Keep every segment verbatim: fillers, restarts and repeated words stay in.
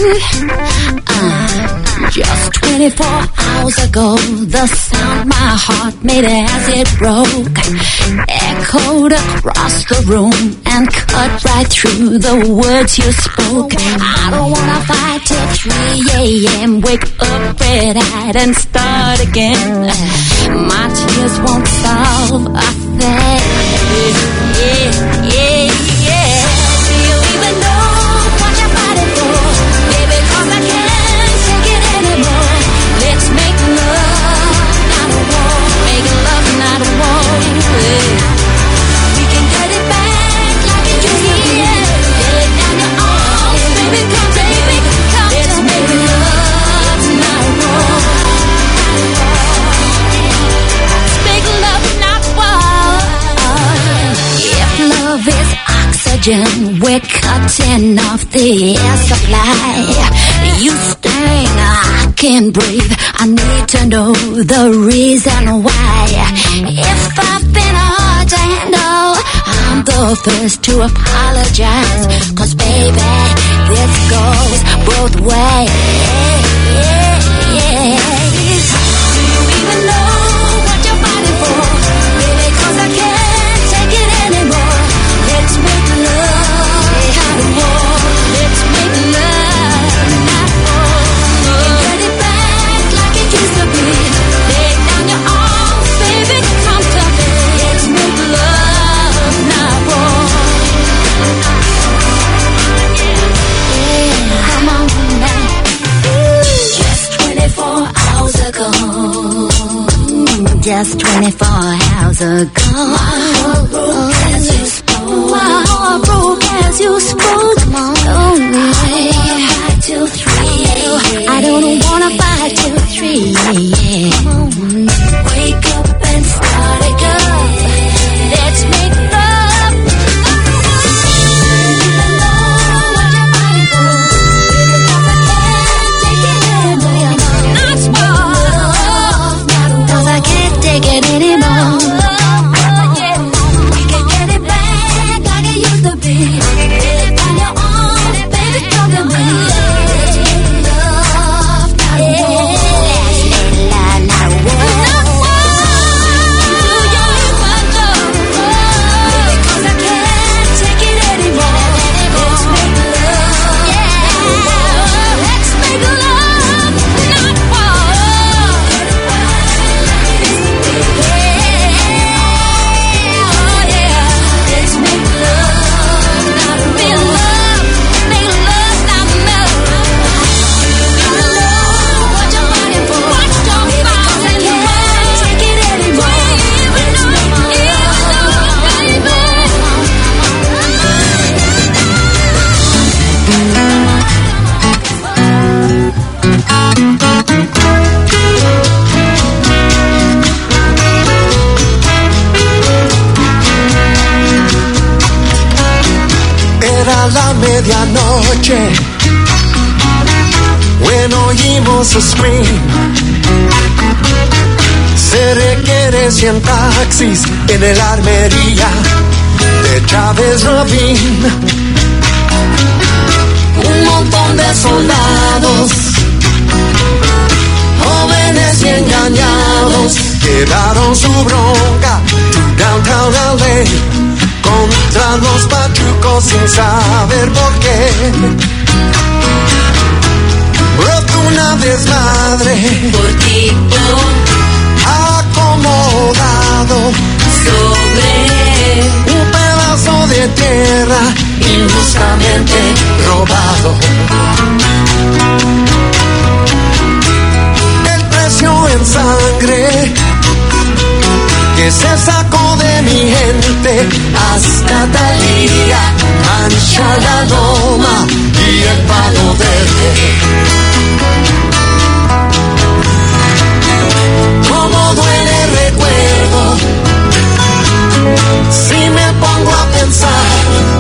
Uh, just twenty-four hours ago, the sound my heart made as it broke echoed across the room and cut right through the words you spoke. I don't wanna fight till three a.m. Wake up red-eyed and start again. My tears won't solve a thing. Yeah, yeah, yeah. Do you even know what you're fighting for? Baby, 'cause I can't take it anymore. Let's make love, not a war. Make love, not a war. We can get it back like it used to be. Lay it down your arms, baby, come, baby, come. Let's make love, not a war. Let's make love, not war. If love is oxygen, we're cutting off the air supply. You sting, I can't breathe. I need to know the reason why. If I've been hard to handle, I'm the first to apologize. 'Cause baby, this goes both ways. Do you even know what you're fighting for? Baby, 'cause I can't take it anymore. Let's make love, not war. Let's make love, not war. We can get it back like it used to be. Lay down your arms, baby, come to me. Let's make love, not war. Yeah, come on now. Just twenty-four hours ago. Just twenty-four hours ago. My heart broke as you spoke. My heart broke as you spoke. Come on, don't fight till three. I don't wanna fight till three. Wake up and start again. Let's make love. Take it anymore. Yeah. We can get it back like it used to be. Lay it on your arms, baby, come to me. Love, not war. Love, not war. Not war. Do you even know? Baby, 'cause I can't take it anymore. Let's make love. Yeah. Let's make love, not war. Era la medianoche when oímos a scream. Se requiere cien taxis en el armería de Chávez Ravine. Un montón de soldados, jóvenes y engañados, llevaron su bronca to downtown L A contra los pachucos sin saber por qué. Brotó una desmadre Por tipo acomodado sobre un pedazo de tierra injustamente robado. El precio en sangre que se sacó de mi gente hasta Talía, mancha la loma y el palo verde. Cómo duele el recuerdo si me pongo a pensar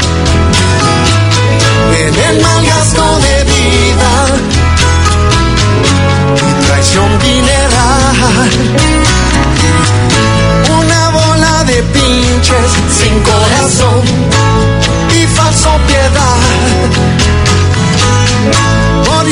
en el mal gasto de vida y traición dineral. Una bola de pinches sin corazón y falso piedad. Por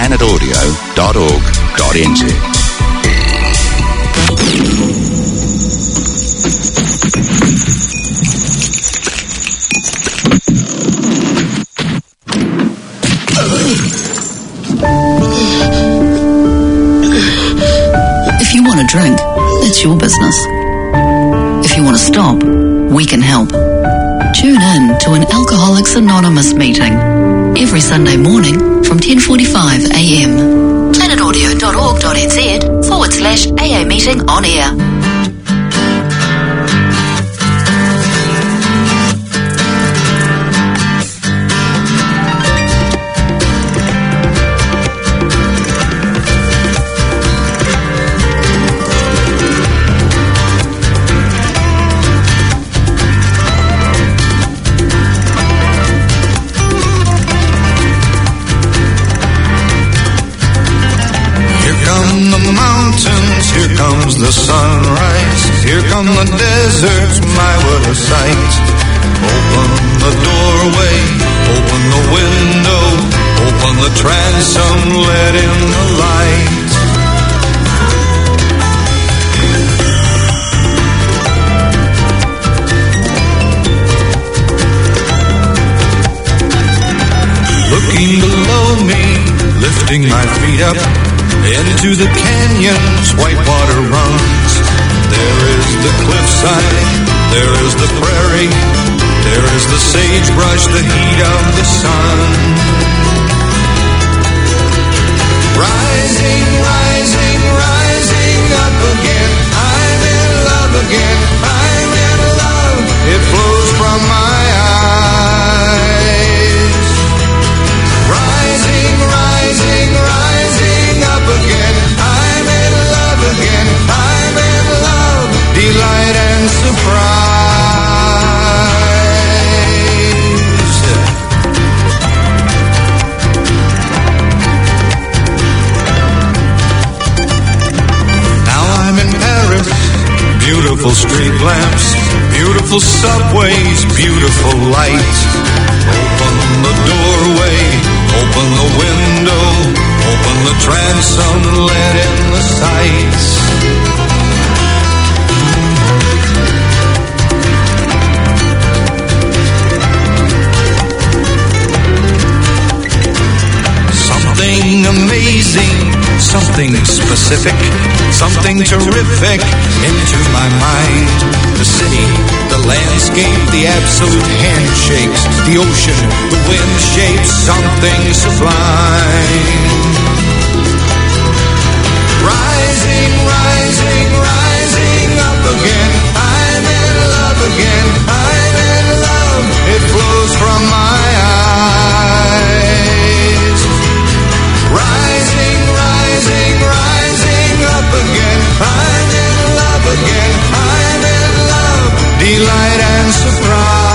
planet audio dot org dot n z. If you want a drink, it's your business. If you want to stop, we can help. Tune in to an Alcoholics Anonymous meeting every Sunday morning from ten forty-five a m. planet audio dot org dot n z forward slash A A meeting on air. Here comes the sunrise, here come the deserts, my what a sight. Open the doorway, open the window, open the transom, let in the light. Looking below me, lifting my feet up into the canyon's white water runs. There is the cliffside, there is the prairie, there is the sagebrush, the heat of the sun. Rising, rising, rising up again, I'm in love again, I'm in love, it flows from my eyes. Rising, rising, rising up again, I'm in love again, I'm in love, delight and surprise. Now I'm in Paris, beautiful street lamps, beautiful subways, beautiful light. Open the doorway, open the window, open the transom, let in the sights. Something amazing, something specific, something terrific into my mind. The city, the landscape, the absolute handshakes, the ocean, the wind shapes, something sublime. Rising, rising, rising up again, I'm in love again, I'm in love, it flows from my eyes. Rising, rising, rising up again, I'm in love again, I'm in love, delight and surprise.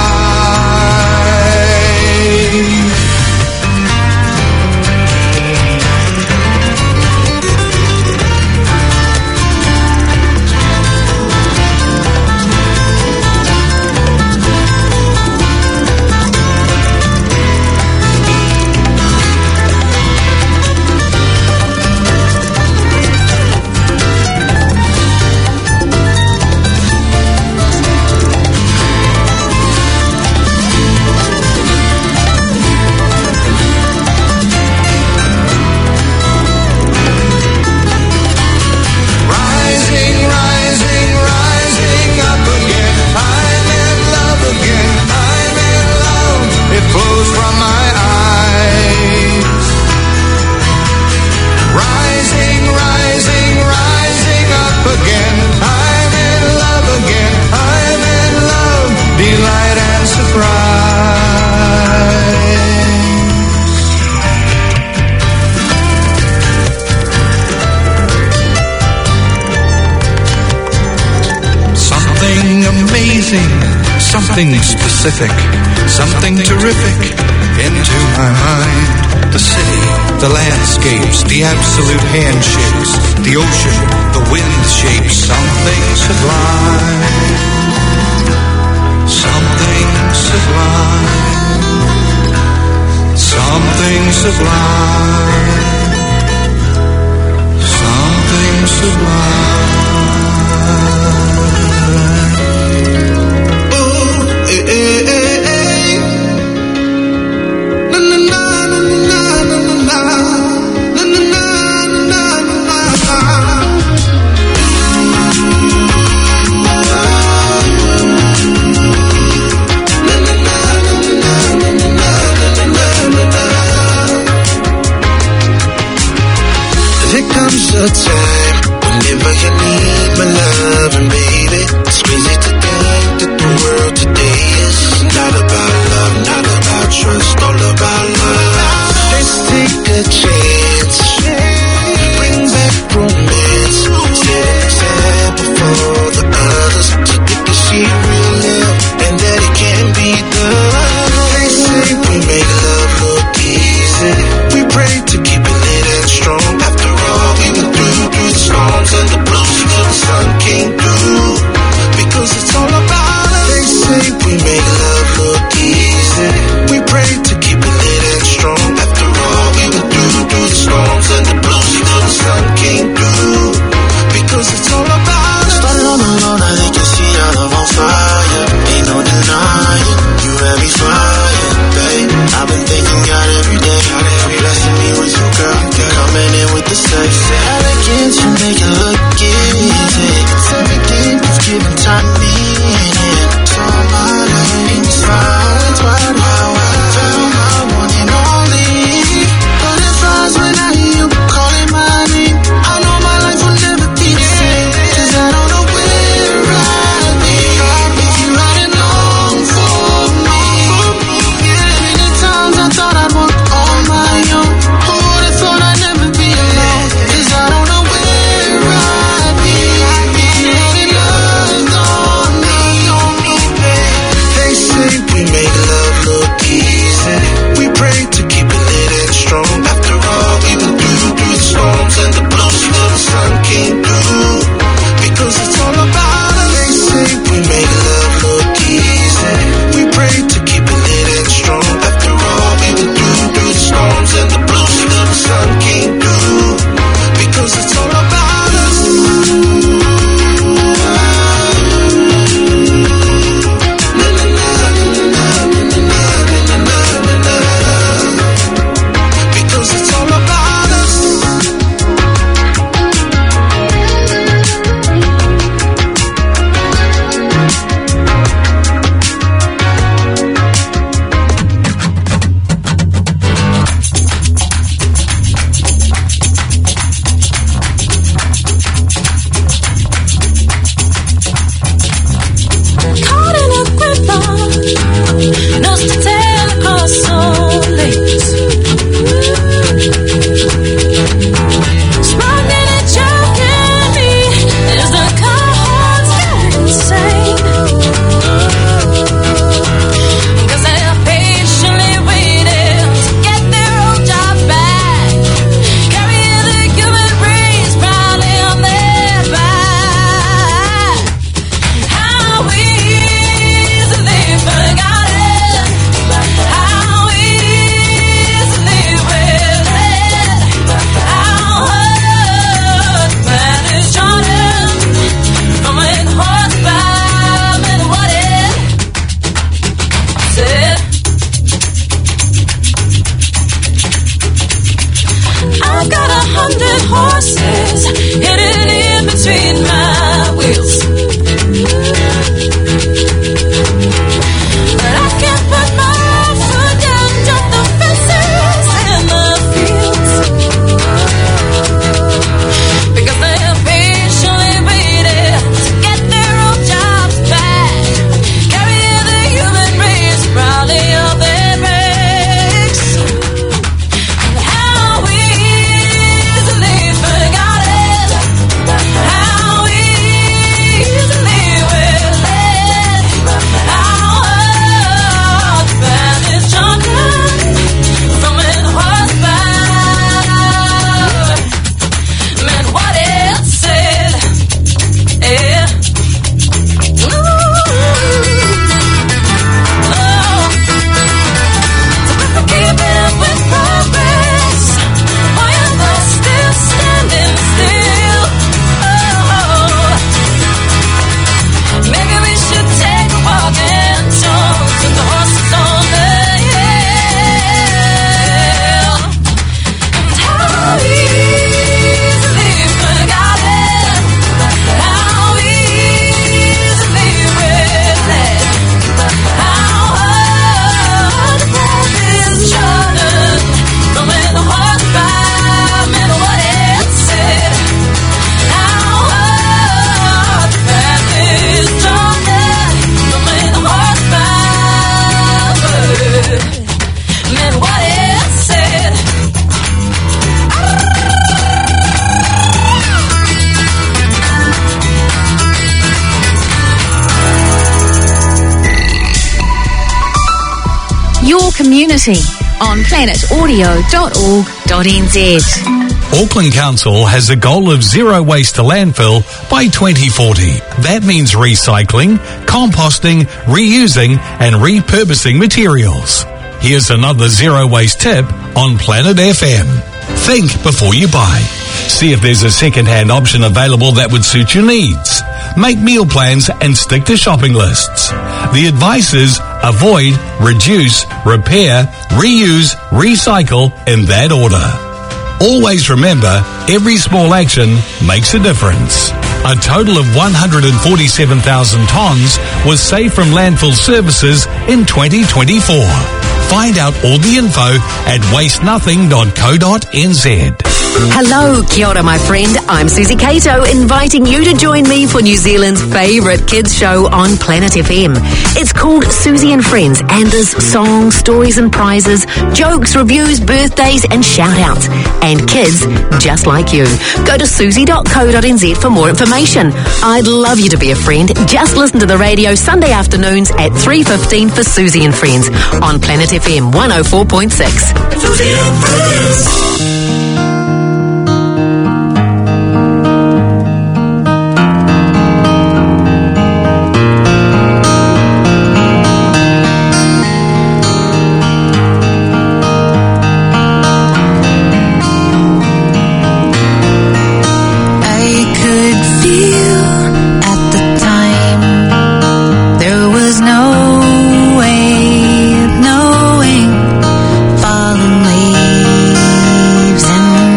Something specific, something terrific into my mind. The city, the landscapes, the absolute handshakes, the ocean, the wind shapes, something sublime. Something sublime. Something sublime. there comes a time whenever you need my love, and baby, it's crazy to think that the world today is not about love, not about trust, all about love. Let's take a chance, bring back romance, set an example for the others so they can see real love and that it can be done. They say we make love look easy, we pray to keep it lit and strong. After all we went through, through the storms and the blues, till the sun came through, because it's all about us. They say we make love look easy, we pray to keep it lit and strong. After all we went through, through the storms and the blues, till the sun came through, because it's all about us. Started on the road, now they can see our love on fire. Ain't no denying, you have me flying, babe. I've been thanking God every day for blessing me with you, girl. Coming in with the sex, elegance, you make it look easy. It's everything you've given time meaning. It's all my life, it's fine, it's wild, wild, wild. Found my one and only. Butterflies when I hear you calling my name. I know my life will never be the same, cause I don't know where I'd be if you hadn't long for me. Many times I thought I'd walk on my own. Who would've thought I'd never be alone? Cause I don't know where I'd be if you hadn't loved on me. They say we make love look easy, we pray to keep it lit and strong. After all we went through, through the storms and the blues, till the sun came through, because it's all about us. They say we make love look easy, we pray to keep it lit and strong. After all we went through, through the storms and the blues, till the sun came through, because it's all about us. Because it's all about us. Caught in a grapevine, knows to tell across all lanes. Sprung in and choking me as the car's getting insane. Cause they're patiently waiting to get their own job back, carry the human race proudly on their back. How easily forgotten, how easily we're led, how hard man is trodden from when horseback and what it said. I've got a hundred horses hidden in between my wheels, but I can't put my foot down, jump the fences and the fields, because they're patiently waiting to get their own jobs back, carry the human race proudly on their backs. How easily forgotten. community on planet audio dot org dot n z. Auckland Council has a goal of zero waste to landfill by twenty forty. That means recycling, composting, reusing and repurposing materials. Here's another zero waste tip on Planet F M. Think before you buy. See if there's a second-hand option available that would suit your needs. Make meal plans and stick to shopping lists. The advice is avoid, reduce, repair, reuse, recycle in that order. Always remember, every small action makes a difference. A total of one hundred forty-seven thousand tonnes was saved from landfill services in twenty twenty-four. Find out all the info at waste nothing dot co dot n z. Hello, kia ora, my friend. I'm Susie Cato, inviting you to join me for New Zealand's favourite kids show on Planet F M. It's called Susie and Friends, and there's songs, stories and prizes, jokes, reviews, birthdays and shout-outs. And kids just like you. Go to susie dot co dot n z for more information. I'd love you to be a friend. Just listen to the radio Sunday afternoons at three fifteen for Susie and Friends on Planet F M one oh four point six. Susie and Friends. Fallen leaves and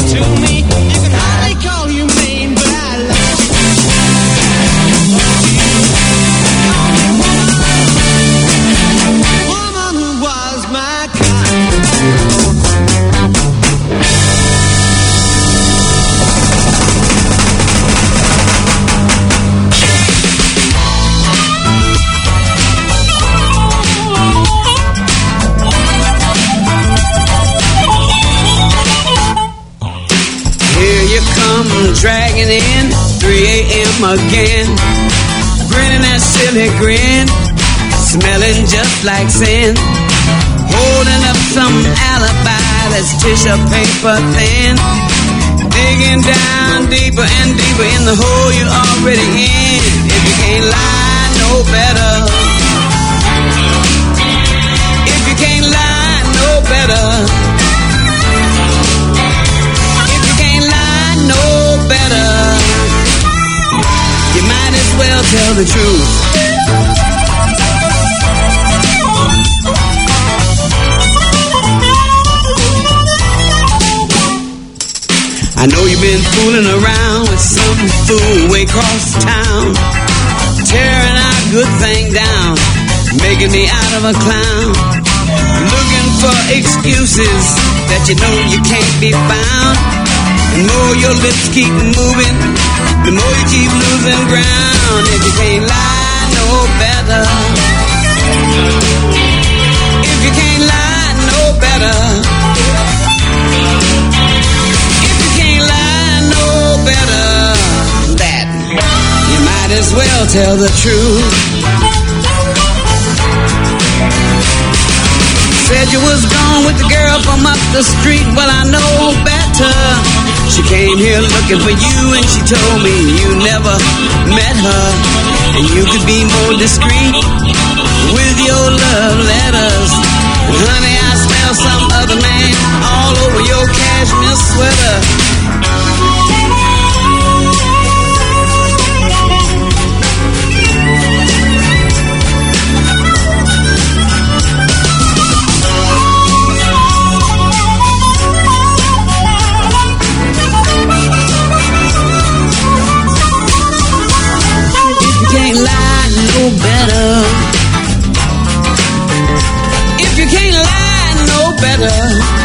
to me. You can hardly call you mean, but I love you. Woman who was my kind. Dragging in three a.m. again, grinning that silly grin, smelling just like sin, holding up some alibi that's tissue paper thin, digging down deeper and deeper in the hole you're already in. If you can't lie no better, if you can't lie no better, better, you might as well tell the truth. I know you've been fooling around with some fool way across town, tearing our good thing down, making me out of a clown, looking for excuses that you know you can't be found. The more your lips keep moving, the more you keep losing ground. If you can't lie no better, if you can't lie no better, if you can't lie no better, that you might as well tell the truth. Said you was gone with the girl from up the street, well I know better. She came here looking for you and she told me you never met her, and you could be more discreet with your love letters. And honey, I smell some other man all over your cashmere sweater. Better. If you can't lie no better,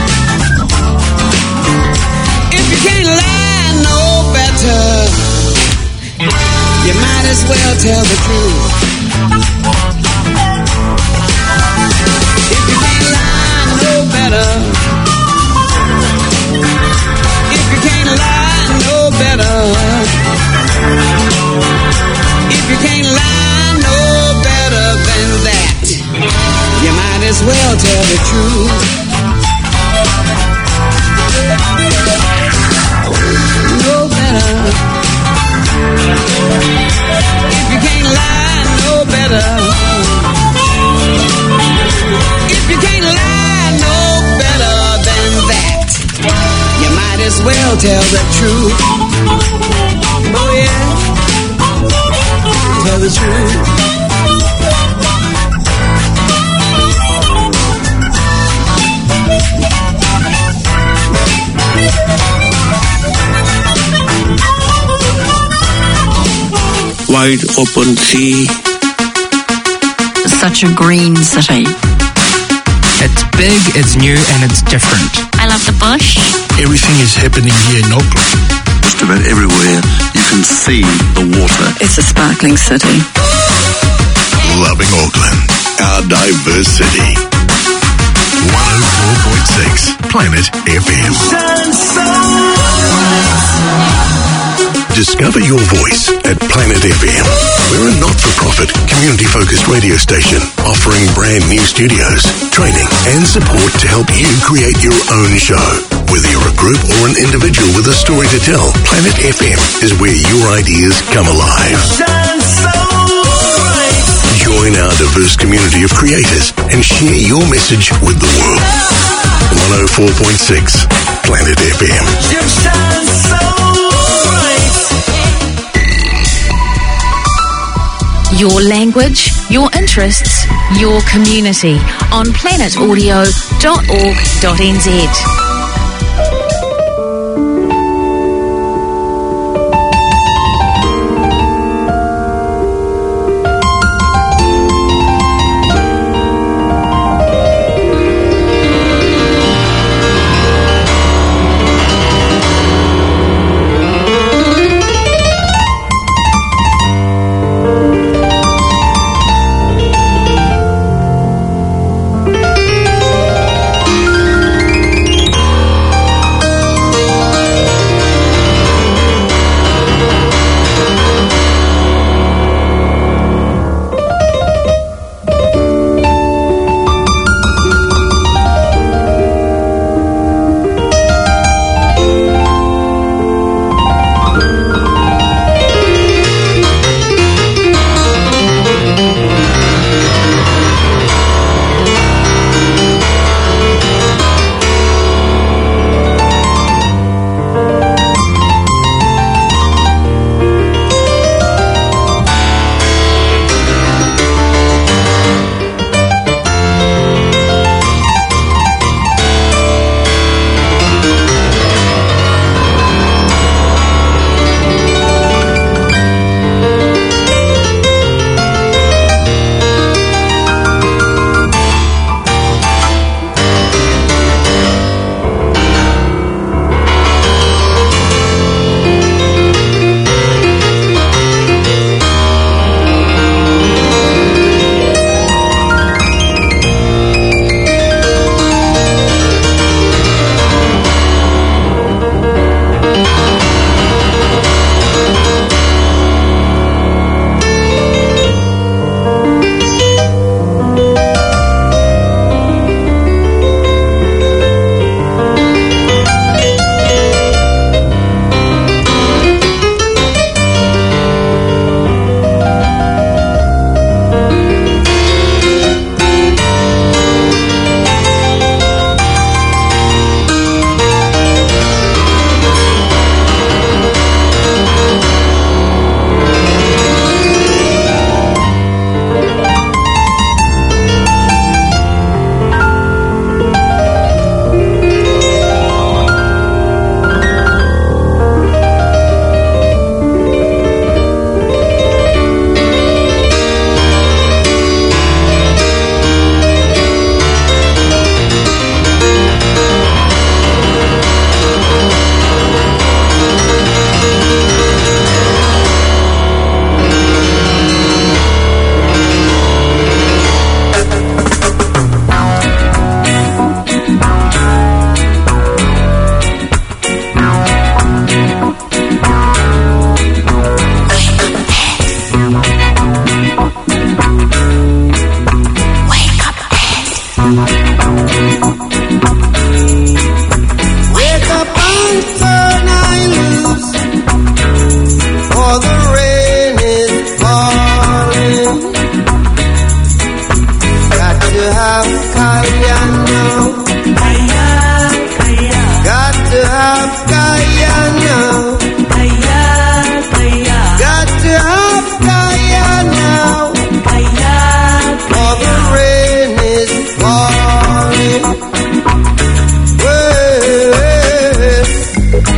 if you can't lie no better, you might as well tell the truth. If you can't lie no better, if you can't lie no better, if you can't lie that, you might as well tell the truth. No better. If you can't lie, no better. If you can't lie, no better than that, you might as well tell the truth. Oh yeah, tell the truth. Wide open sea. Such a green city. It's big, it's new, and it's different. I love the bush. Everything is happening here in Auckland. Just about everywhere you can see the water. It's a sparkling city. Loving Auckland, our diverse city. one oh four point six Planet F M. Discover your voice at Planet F M. We're a not-for-profit, community-focused radio station offering brand new studios, training and support to help you create your own show. Whether you're a group or an individual with a story to tell, Planet F M is where your ideas come alive. Join our diverse community of creators and share your message with the world. one oh four point six Planet F M. You shine so bright. Your language, your interests, your community on planet audio dot org dot n z.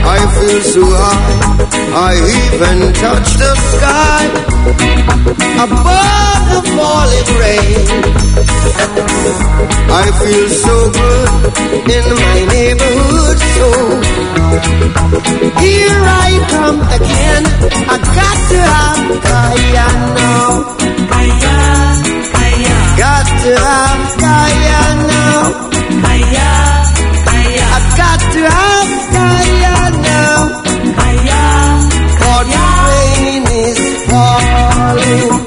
I feel so high, I even touch the sky, above the falling rain. I feel so good in my neighborhood, so here I come again. I got to have Kaya now. Kaya, Kaya. Got to have Kaya now. Kaya, Kaya. I got to have Kaya now. Kaya, for the rain is falling.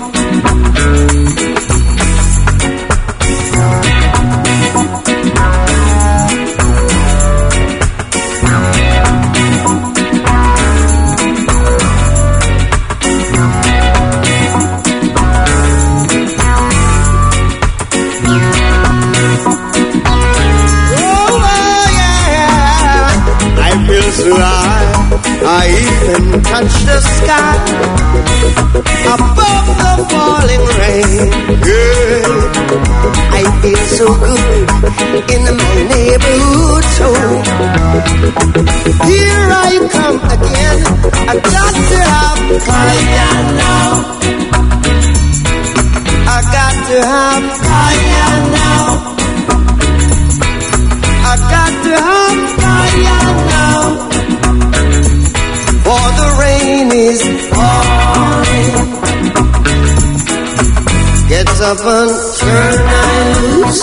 So high, I even touch the sky, above the falling rain. Girl, I feel so good in my neighborhood, so here I come again. I got to have Kaya now. I got to have Kaya now. I got to have Kaya now. For the rain is falling. Get up and turn I loose.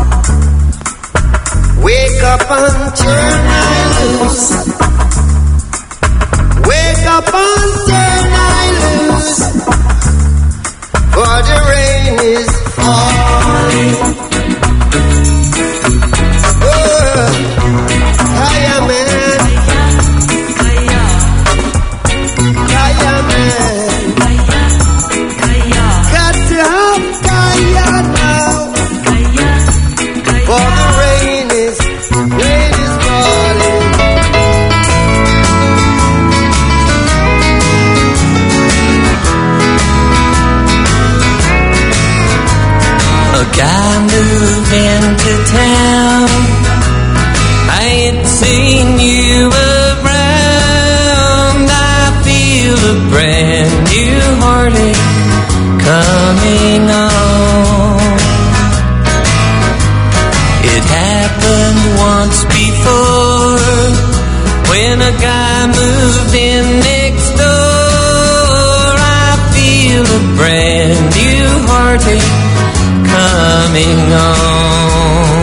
Wake up and turn I loose. Wake up and turn I loose. For the rain is falling. Oh, Kaya man. Kaya man. Got to have Kaya now. For the rain is, rain is falling. A guy moved into town. I ain't seen you around. I feel a brand new heartache coming on. It happened once before when a guy moved in next door. I feel a brand new heartache coming on.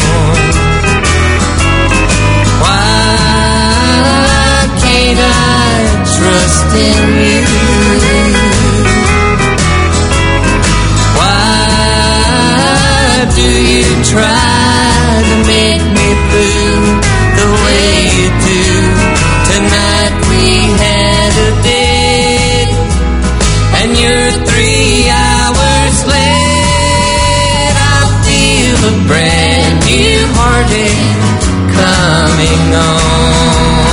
Why can't I trust in you? Why do you try to make me blue the way you do? Tonight we had a date and you're three hours late. I feel a brand new heartache coming on.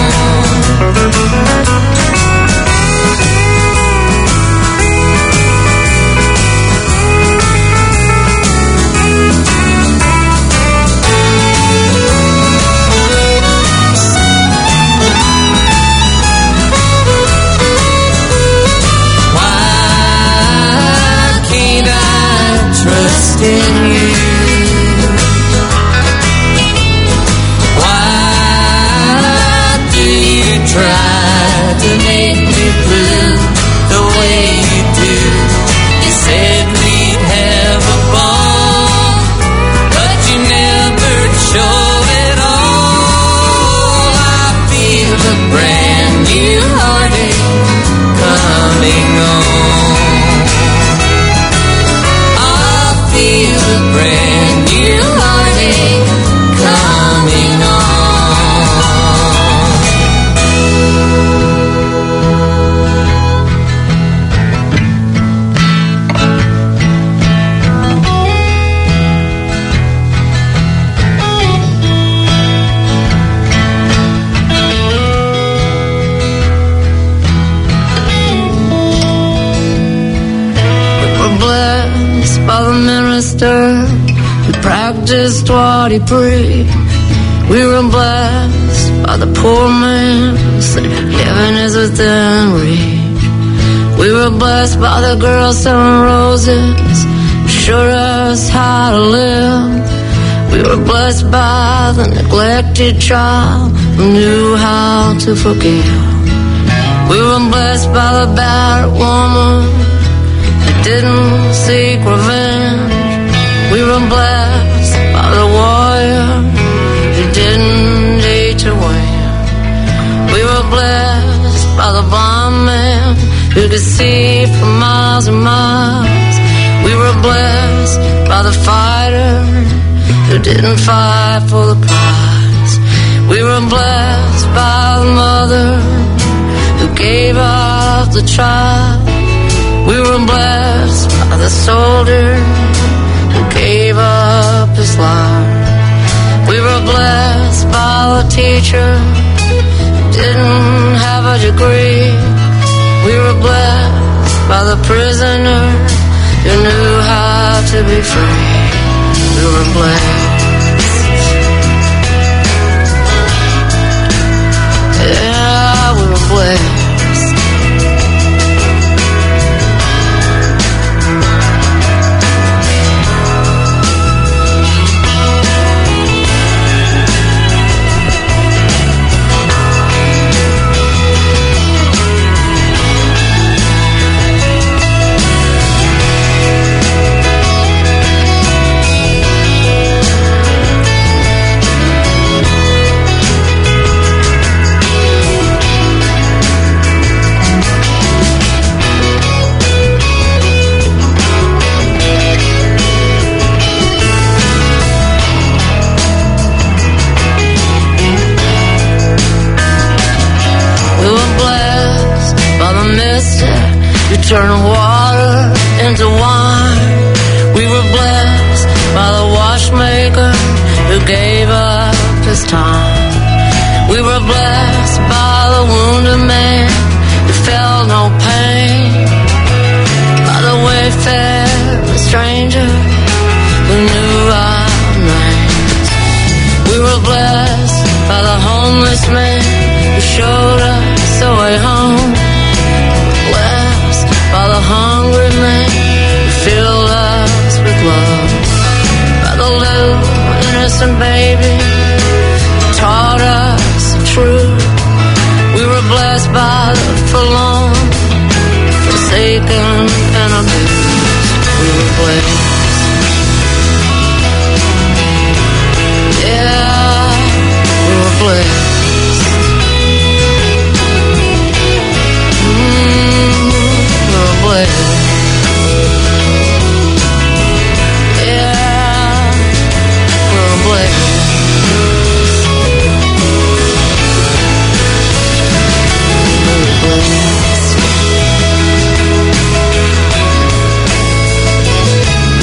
Why can't I trust in you? Why do you try to make me blue the way you do? You said we'd have a ball, but you never show it all. I feel a brand new heartache coming on. I feel a brand new heartache coming on. We're blessed by the minister who practiced what he preached. We were blessed by the poor man who said heaven is within reach. We were blessed by the girls selling roses, showed us how to live. We were blessed by the neglected child who knew how to forgive. We were blessed by the battered woman who didn't seek revenge. We were blessed by the warrior who didn't need to win. We were blessed by the blind man who could see for miles and miles. We were blessed by the fighter who didn't fight for the prize. We were blessed by the mother who gave up the child. We were blessed by the soldier who gave up his life. We were blessed by the teacher who didn't have a degree. We were blessed by the prisoner who knew how to be free. We were blessed. Yeah, we were blessed. Turn water into wine. We were blessed by the watchmaker who gave up his time. We were blessed by the wounded man who felt no pain, by the wayfarer stranger who knew our names. We were blessed by the homeless man who showed us the way home. By the hungry man who filled us with love. By the little innocent baby who taught us the truth. We were blessed by the forlorn, forsaken and abused. We were blessed. Yeah, we were blessed. Yeah, we're blessed. We're blessed.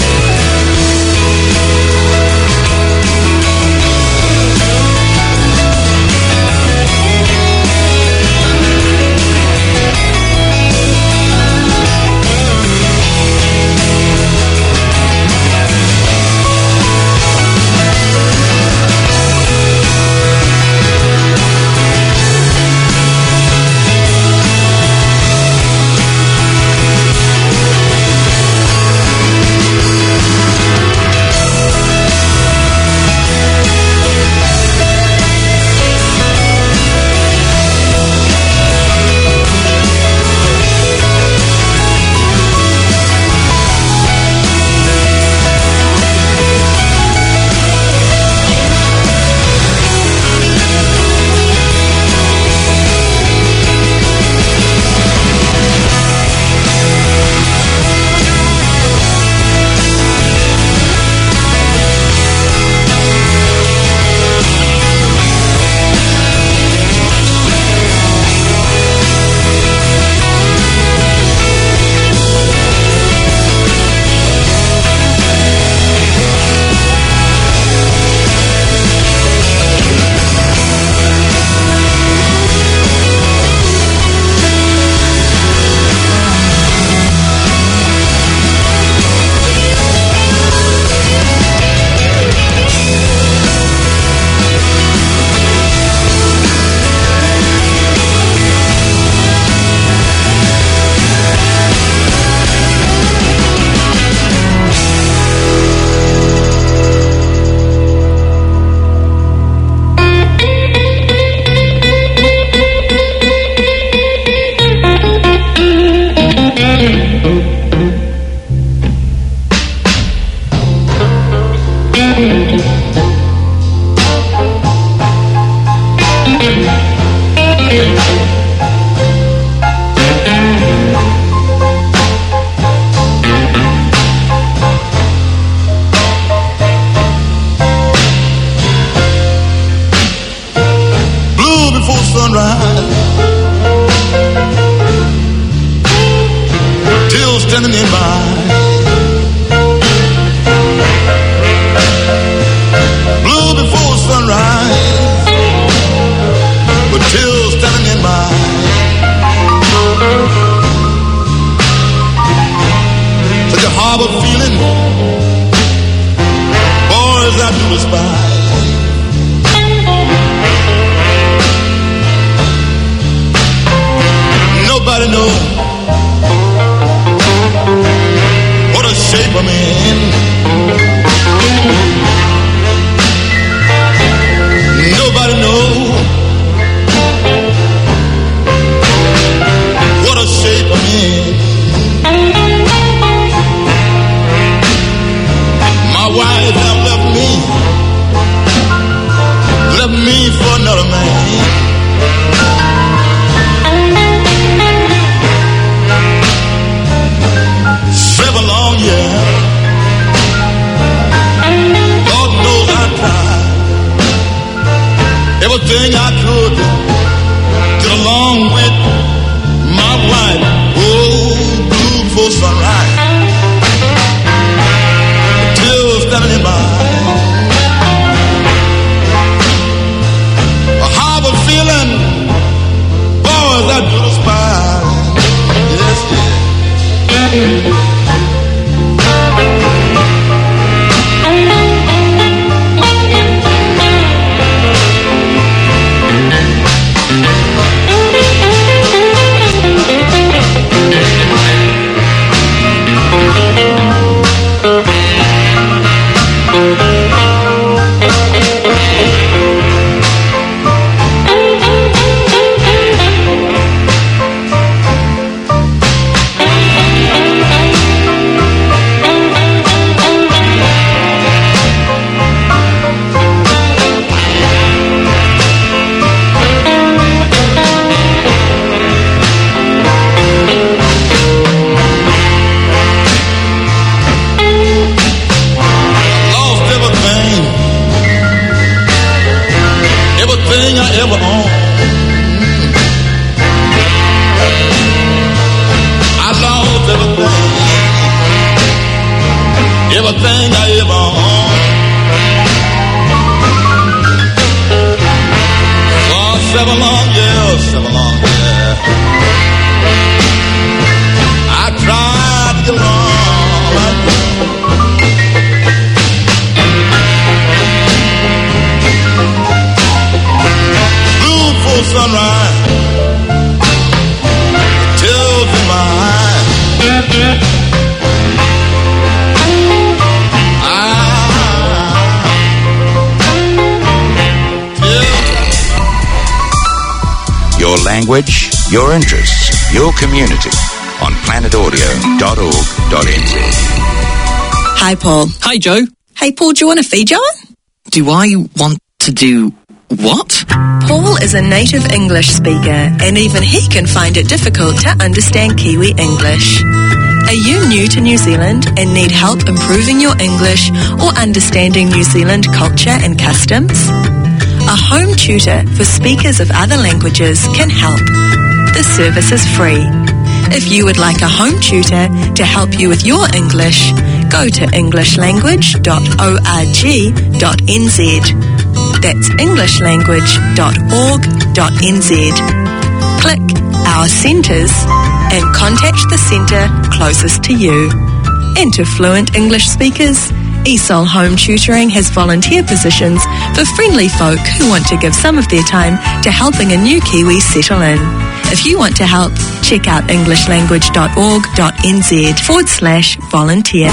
standing nearby. Blue before sunrise, but till standing nearby. Such a harbor feeling, boys I do despise. Nobody knows what a shape I'm in. Nobody knows what a shape I'm in. My wife have left me, left me for another man. Seven long years, Lord knows I tried everything I could to get along with my wife. Oh, blue for sunrise, till standing in my a harbor feeling, boys I do despise. Yes, yes. Everything I ever owned. For seven long years, seven long years, I tried to get along. Blue for sunrise, tears in my eyes. Your language, your interests, your community on planet audio dot org dot n z. Hi, Paul. Hi, Joe. Hey, Paul, do you want to feed Joan? Do I want to do what? Paul is a native English speaker, and even he can find it difficult to understand Kiwi English. Are you new to New Zealand and need help improving your English or understanding New Zealand culture and customs? A home tutor for speakers of other languages can help. The service is free. If you would like a home tutor to help you with your English, go to english language dot org dot n z. That's english language dot org dot n z. Click Our Centres and contact the centre closest to you. And to fluent English speakers, E S O L Home Tutoring has volunteer positions for friendly folk who want to give some of their time to helping a new Kiwi settle in. If you want to help, check out english language dot org dot n z forward slash volunteer.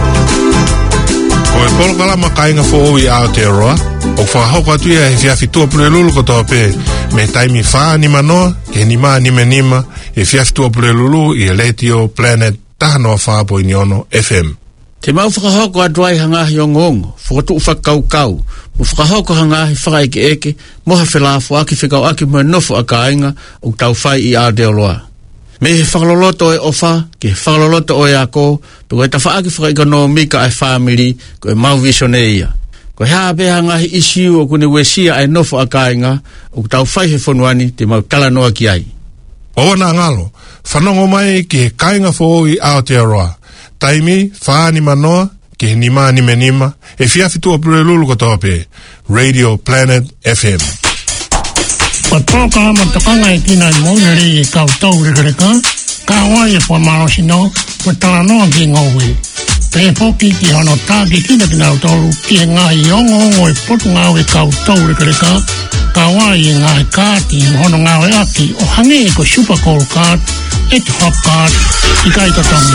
Koe polo kala makainga fo oi Aotearoa. O whahauka tuia he whiawhi tua pule lulu kotoa pe me taimi whaa ni manoa, ke ni maa nime nima, he whiawhi tua pule lulu i Eletio Planet tahanoa whaapo i Niono F M. Te mau whakahoko a dwai hangahi o ngongo, whakatu whakaukau, mo whakahoko hangahi whakaeke eke, moha whelafo aki whikau aki mo nofo a kainga o tau whai i Aotearoa. Me he whakaloloto e ofa, ke he whakaloloto o e ako, pe koe ta whaaki whakaika no mika ai whamiri, koe mau visione ia. Koe haa beha ngahi isiu o kune wesia ai nofo a kainga, o tau whai he whonuani te mau kalanoa ki ai. O na ngalo, Whanongo mai ki he kainga fo i Aotearoa. Taimi, whaani manoa, ki he nima nime nima, e whiawhitua pure lulu kotoa pe. Radio Planet F M. O tōka ama takanga e tina i maunere e kautau rekareka, ka wai e pua marosino, o tala noa ki ngauwe. Pe poki ki hono tā ki kina ki ngau tolu, ki e ngā i ongo ongo e potu ngau e kautau rekareka, ka wai e ngā e kāti hono ngau e aki, o hange e ko Super Cold Card, e te Hot Card, i kai tatangi.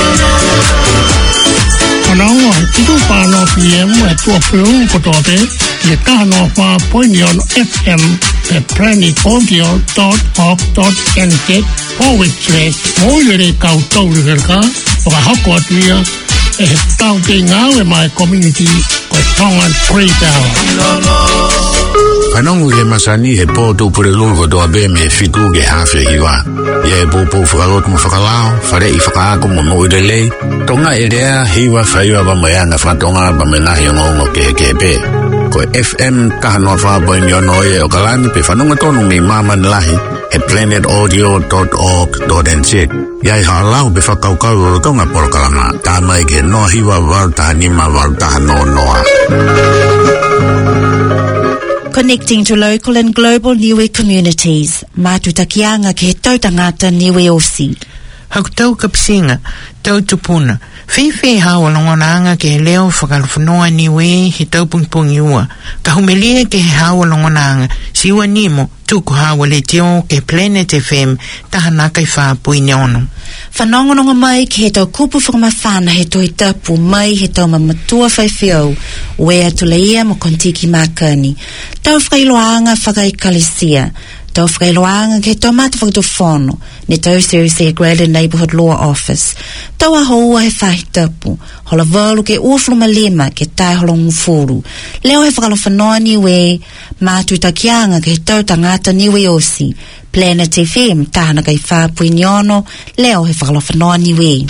Ana ua he titu whāno P M e tua whiungu kotoa te, i e tahanoa whā poini on F M pe planet audio dot org dot n z forward slash moilere kautau rekareka, o ka hoko atuia, e he tau te ngau e mai community ko Tongan Three Tower. Whanongu he masani he pōtu pure lulko toa be me whitu ke hawhi hiwa. Ia e pōpō whakarot mo whakalao, whare i whakaako mo no ire lei, tonga e rea hiwa whaiwa ba mai anga whatonga ba me nahi o ngongo ke he ke pe. Ko F M kahanoa whāpoi ni ono e o kalani pe whanonga tonu mi māman lahi he planet audio dot org dot n z. Ia i haalau pe whakaukau o tonga porokalanga, tā mai ke noa hiwa waltaha nima waltaha no noa. Connecting to local and global niue communities. Mātutakianga ke he tautangata niue osi. Hau tau kapisinga, tau tupuna. Whiwhi hawa longonanga ke he leo whakalwhanoa niue he taupungpungi ua. Ka humelia ke he hawa longonanga, siwa nimo, tuku hawa le teo ke Planet F M, tahanaka i whāpui ni ono. Whanongononga mai ke he tau kupu whakamawhana he toi tapu mai he tau mamatua whaiwhiau, wea tuleia mo kontiki makani. Tau whailoanga whakaikalesia. Tau whailoanga ke tau mata whakatofono, ne tau Seriously Graded Neighbourhood Law Office. Tau ahoua he whahi tapu, hola walu ke uafluma lima ke tai holongu furu. Leo he whakalawhanoa niwe, mātu takianga ke tau tangata niwe osi. Planet F M, tahana kai whāpui ni ono, leo he whakalawhanoa niwe.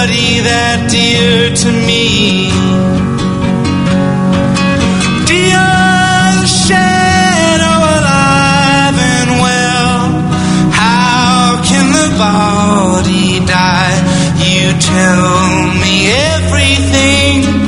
somebody that dear to me. Dear shadow, alive and well, how can the body die? You tell me everything